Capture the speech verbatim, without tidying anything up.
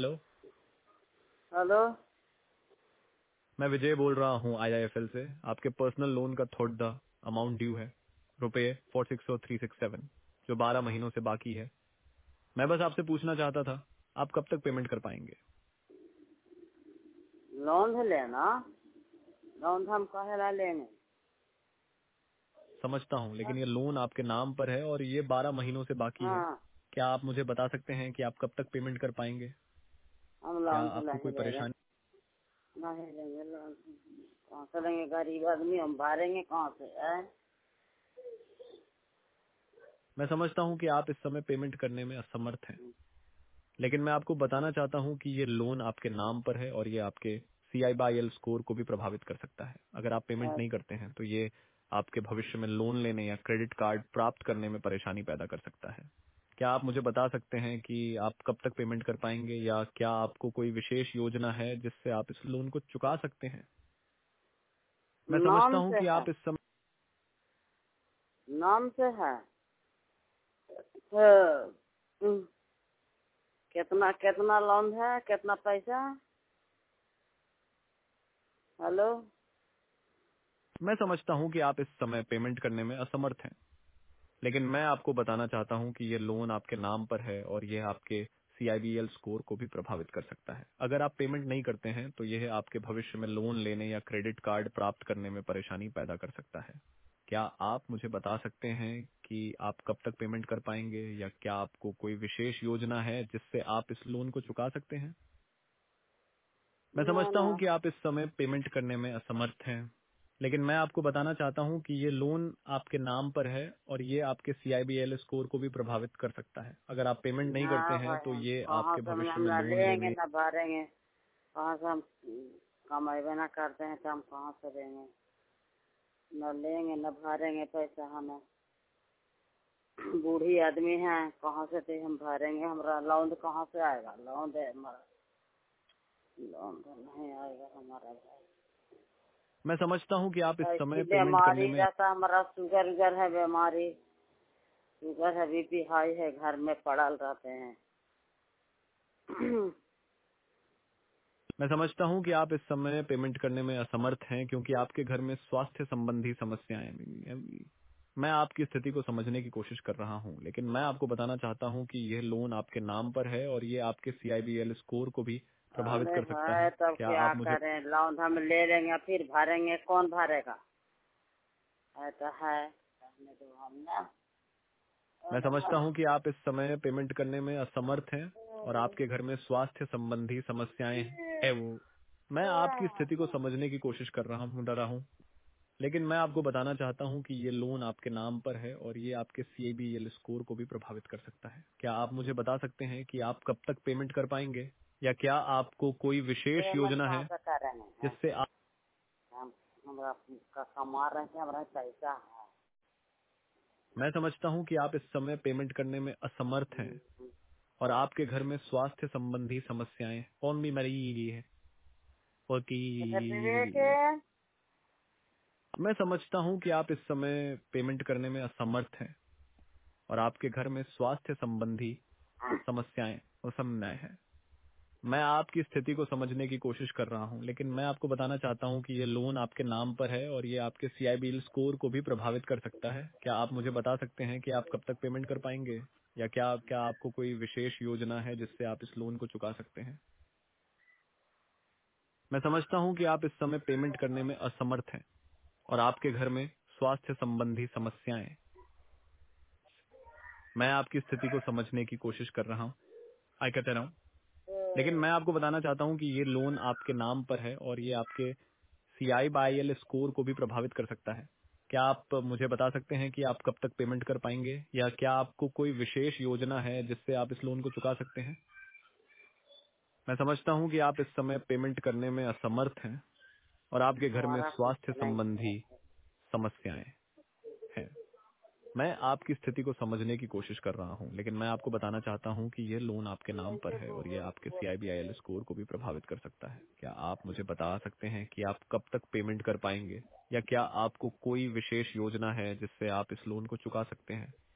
Hello. Hello. मैं विजय बोल रहा हूँ आईआईएफएल से। आपके पर्सनल लोन का थोड़ा द अमाउंट ड्यू है, रुपये four six three six seven, जो बारह महीनों से बाकी है। मैं बस आपसे पूछना चाहता था, आप कब तक पेमेंट कर पाएंगे? लोन है लेना। लोन हम काहे ला लेंगे। समझता हूँ, लेकिन ये लोन आपके नाम पर है और ये बारह महीनों से बाकी है। हाँ, क्या आप मुझे बता सकते हैं कि आप कब तक पेमेंट कर पाएंगे? हम क्या लोन से आपको नहीं कोई ले रहे। परेशानी? नहीं लेंगे लोन। कहाँ से लेंगे, गरीब आदमी हम भरेंगे कहाँ से है? मैं समझता हूँ कि आप इस समय पेमेंट करने में असमर्थ हैं, लेकिन मैं आपको बताना चाहता हूं कि ये लोन आपके नाम पर है और ये आपके सीआईबीआईएल स्कोर को भी प्रभावित कर सकता है। अगर आप पेमेंट नहीं करते हैं तो ये आपके भविष्य में लोन लेने या क्रेडिट कार्ड प्राप्त करने में परेशानी पैदा कर सकता है। क्या आप मुझे बता सकते हैं कि आप कब तक पेमेंट कर पाएंगे, या क्या आपको कोई विशेष योजना है जिससे आप इस लोन को चुका सकते हैं? मैं समझता नाम हूं से कि है। आप इस समय नाम से है। तो, हम्म, कितना कितना लोन है, कितना पैसा? हेलो। मैं समझता हूं कि आप इस समय पेमेंट करने में असमर्थ हैं, लेकिन मैं आपको बताना चाहता हूं कि ये लोन आपके नाम पर है और ये आपके सीआईबीएल स्कोर को भी प्रभावित कर सकता है। अगर आप पेमेंट नहीं करते हैं तो यह आपके भविष्य में लोन लेने या क्रेडिट कार्ड प्राप्त करने में परेशानी पैदा कर सकता है। क्या आप मुझे बता सकते हैं कि आप कब तक पेमेंट कर पाएंगे, या क्या आपको कोई विशेष योजना है जिससे आप इस लोन को चुका सकते हैं? मैं ना समझता ना। हूं कि आप इस समय पेमेंट करने में असमर्थ हैं, लेकिन मैं आपको बताना चाहता हूं कि ये लोन आपके नाम पर है और ये आपके सीआईबीएल स्कोर को भी प्रभावित कर सकता है। अगर आप पेमेंट नहीं करते हाँ हैं भाई, तो हम ये कहाँ आपके से हम भविष्य में ना लोन लेंगे लेने। ना भरेंगे। कहाँ से हम कमाई ना करते हैं तो हम कहाँ से लेंगे। न लेंगे न भरेंगे पैसा हमें। बूढ़ी आदमी है, कहाँ से दे हम भरेंगे। हमारा लोन कहाँ से आएगा। लोन है हमारा। लोन तो नहीं आएगा हमारा भाई। मैं समझता हूं कि आप इस ऐसी समय पेमेंट करने बीमारी में। रहता, हमारा शुगर उगर है बीमारी। शुगर है, बीपी हाई है, घर में पड़ल रहते हैं। मैं समझता हूं कि आप इस समय पेमेंट करने में असमर्थ हैं क्योंकि आपके घर में स्वास्थ्य संबंधी समस्याएं हैं। मैं आपकी स्थिति को समझने की कोशिश कर रहा हूं, लेकिन मैं आपको बताना चाहता हूं कि यह लोन आपके नाम पर है और ये आपके सीआईबीएल स्कोर को भी प्रभावित अरे कर सकता भाई, है। तब क्या क्या आप मुझे करें। लोन हम ले लेंगे फिर भरेंगे, कौन भरेगा। ऐसा है, कहने दो हम ना। मैं समझता हूं कि आप इस समय पेमेंट करने में असमर्थ हैं और आपके घर में स्वास्थ्य संबंधी समस्याएं हैं। वो मैं आपकी स्थिति को समझने की कोशिश कर रहा हूं डरा हूं लेकिन मैं आपको बताना चाहता हूं कि ये लोन आपके नाम पर है और ये आपके सीआईबीएल स्कोर को भी प्रभावित कर सकता है। क्या आप मुझे बता सकते हैं कि आप कब तक पेमेंट कर पाएंगे, या क्या आपको कोई विशेष पेमेंट योजना कहाँ है से करेंगे हैं? जिससे आप। हम हमरा का कमा रहे हैं, हमारा पैसा है। मैं समझता हूं कि आप इस समय पेमेंट करने में असमर्थ हैं हम्म, और आपके घर में स्वास्थ्य संबंधी समस्याएं कौन भी मरी है कितने विवेक वकील। है? मैं समझता हूं कि आप इस समय पेमेंट करने में असमर्थ हैं और आपके घर में स्वास्थ्य संबंधी समस्याएं और समस्याएं हैं। मैं आपकी स्थिति को समझने की कोशिश कर रहा हूं, लेकिन मैं आपको बताना चाहता हूं कि ये लोन आपके नाम पर है और ये आपके सीआईबीएल स्कोर को भी प्रभावित कर सकता है। क्या आप मुझे बता सकते हैं कि आप कब तक पेमेंट कर पाएंगे, या क्या क्या आपको कोई विशेष योजना है जिससे आप इस लोन को चुका सकते हैं? मैं समझता हूं कि आप इस समय पेमेंट करने में असमर्थ हैं और आपके घर में स्वास्थ्य संबंधी समस्याएं हैं। मैं आपकी स्थिति को समझने की कोशिश कर रहा हूँ, आई कहते रहा हूँ, लेकिन मैं आपको बताना चाहता हूं कि ये लोन आपके नाम पर है और ये आपके सीआईबीआईएल स्कोर को भी प्रभावित कर सकता है। क्या आप मुझे बता सकते हैं कि आप कब तक पेमेंट कर पाएंगे, या क्या आपको कोई विशेष योजना है जिससे आप इस लोन को चुका सकते हैं? मैं समझता हूं कि आप इस समय पेमेंट करने में असमर्थ हैं और आपके घर में हमारा कुछ स्वास्थ्य नहीं है। संबंधी समस्याएं हैं। मैं आपकी स्थिति को समझने की कोशिश कर रहा हूं, लेकिन मैं आपको बताना चाहता हूं कि ये लोन आपके नाम पर है और ये आपके सीआईबीआईएल स्कोर को भी प्रभावित कर सकता है। क्या आप मुझे बता सकते हैं कि आप कब तक पेमेंट कर पाएंगे, या क्या आपको कोई विशेष योजना है जिससे आप इस लोन को चुका सकते हैं?